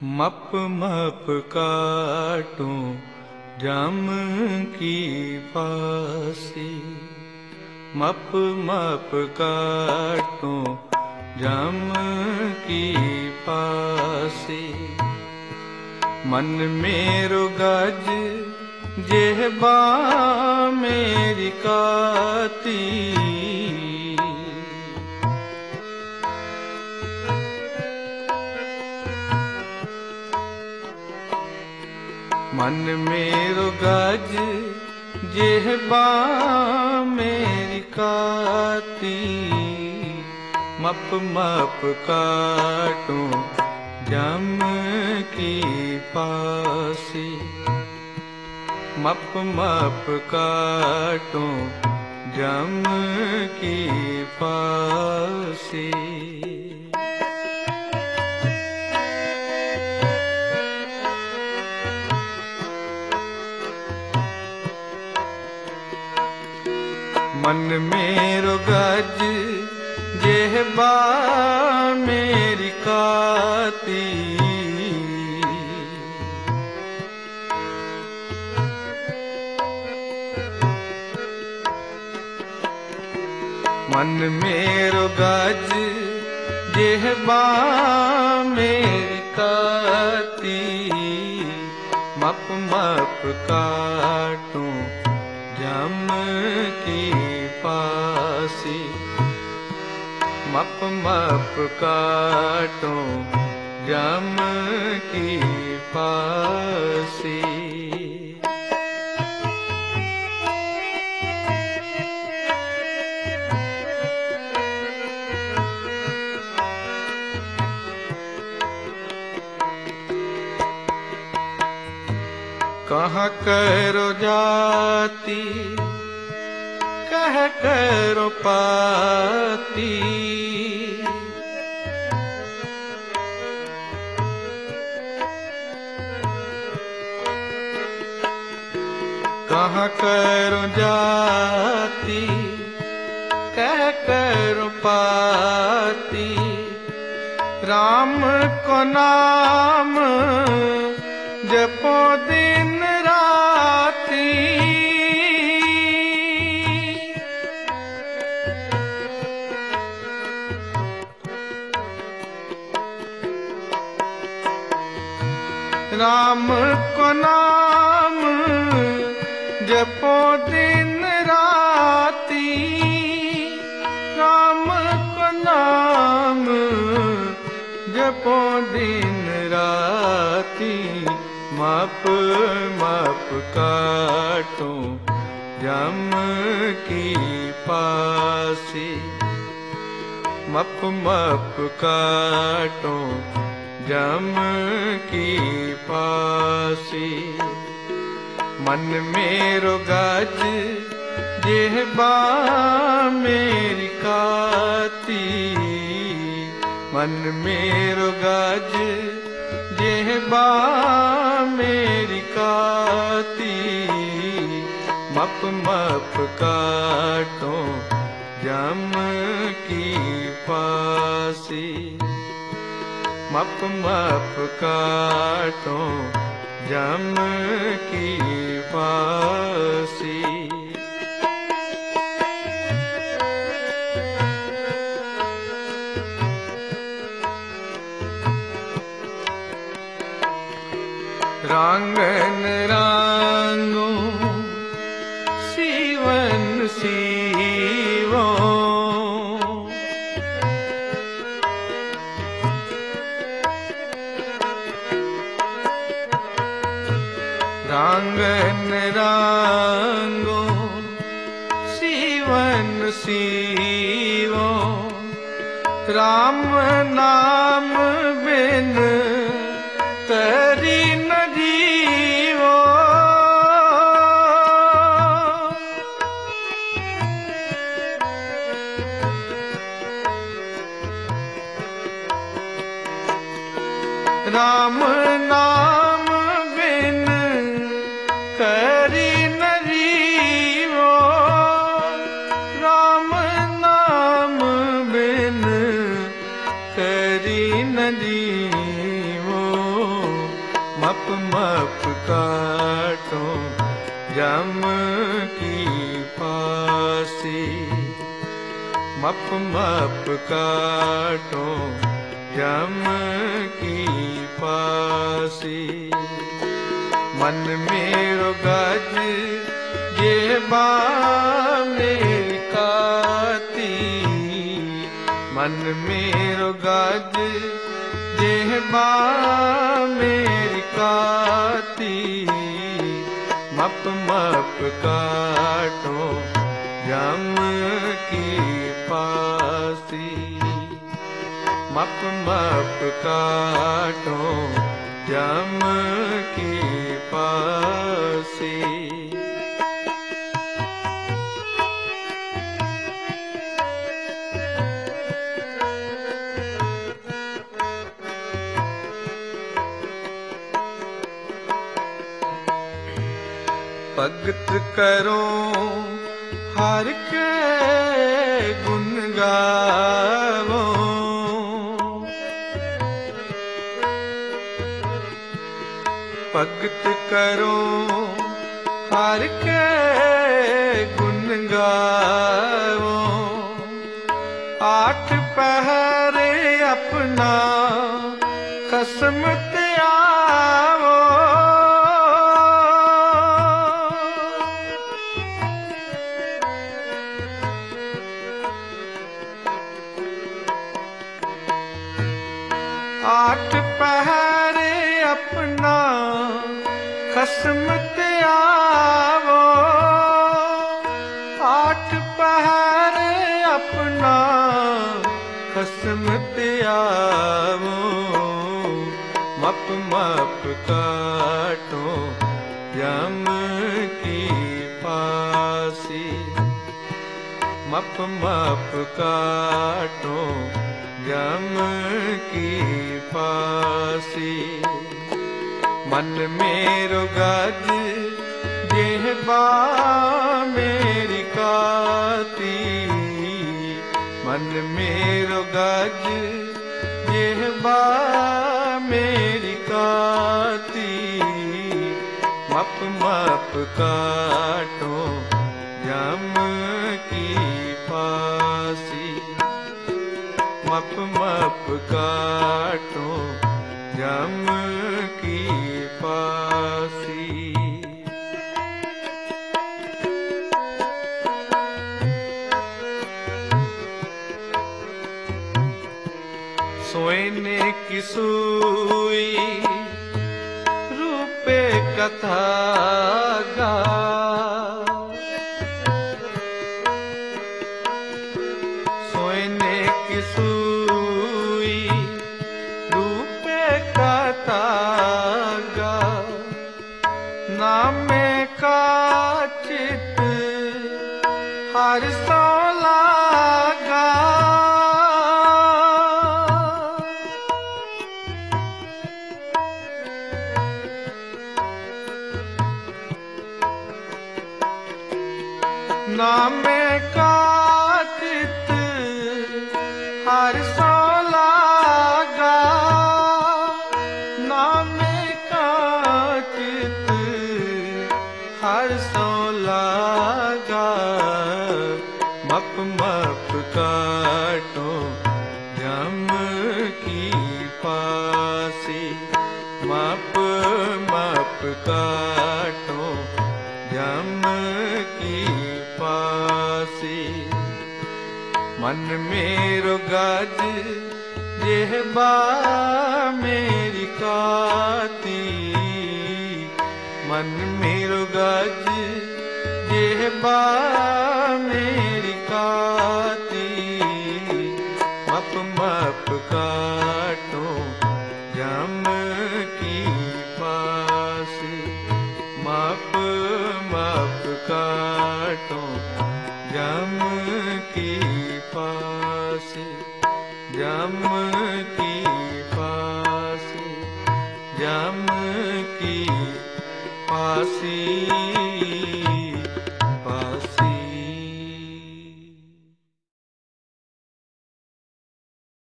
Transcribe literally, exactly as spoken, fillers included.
मप मप काटूं जम की फांसी, मप मप काटूं जम की फांसी। मन मेरो गज जेहबा मेरी काती, मन मेरो गज जेहबा मेरी काती। मप मप काटूं जम की फांसी, मप मप काटूं जम की फांसी। मन मेरो गज जेहबा मेरी काती, मन मेरो गज जेहबा मेरी काती। मप मप काटूं जम की फांसी, मप मप काटूं जम की फांसी। कहाँ करो जाती कह करो पाती, कहाँ करो जाती कह करो पाती। राम को नाम जपो दिन राती, राम को नाम जपो दिन राती। राम को नाम जपो दिन राती। मप मप काटूं जम की फांसी, मप मप काटूं जम की फांसी। मन मेरो गज जेहबा मेरी काती, मन मेरो गज जेहबा मेरी काती। मप मप काटूं जम की फांसी, मप मप काटूं जम की फांसी। रांगन रांगो सीवन सीवो, रांगन रांगो सीवन सीवो। राम नाम बिन तरी न जीवो, राम नाम बिन करी न जीवो। राम नाम बिन करी न जीवो। मप मप काटो जम की फांसी। मप मप काटो जम की फांसी। मन मेरो गज जेबा मेरी काती। मन मेरो गज जेबा मेरी काती। मप मप काटो जम की फांसी। मप मप काटो जम की फांसी। भगत करो हर के गुण गावो। भगत करो हर के गुण गावो। आठ पहरे अपना कसम त्यावो। आठ पहरे अपना कसम त्यावो। आठ पहरे अपना कसम त्यावो। मप मप काटो जम की फांसी। मप मप काटो जम की फांसी। मन मेरो गज जेहबा मेरी काती। मन मेरो गज जेहबा मेरी काती। मप मप काटो जम की फांसी। मप मप काटो जम की फांसी। सोने की सुई रूपे कथा गा। सोने की सुई रूपे कथा गा। नामे का चित हर सो लागा। नामे का चित हर सो लागा। नामे का चित हर सो लागा। मप मप काटो जम की फांसी। मप मप काटो जम की फांसी। मन मेरो गज जेहबा मेरी काती। मन मेरो गज जेहबा मेरी काती। मप मप काटो जम की फांसी। मप मप काटो जम की फांसी। जम की फांसी। जम की फांसी।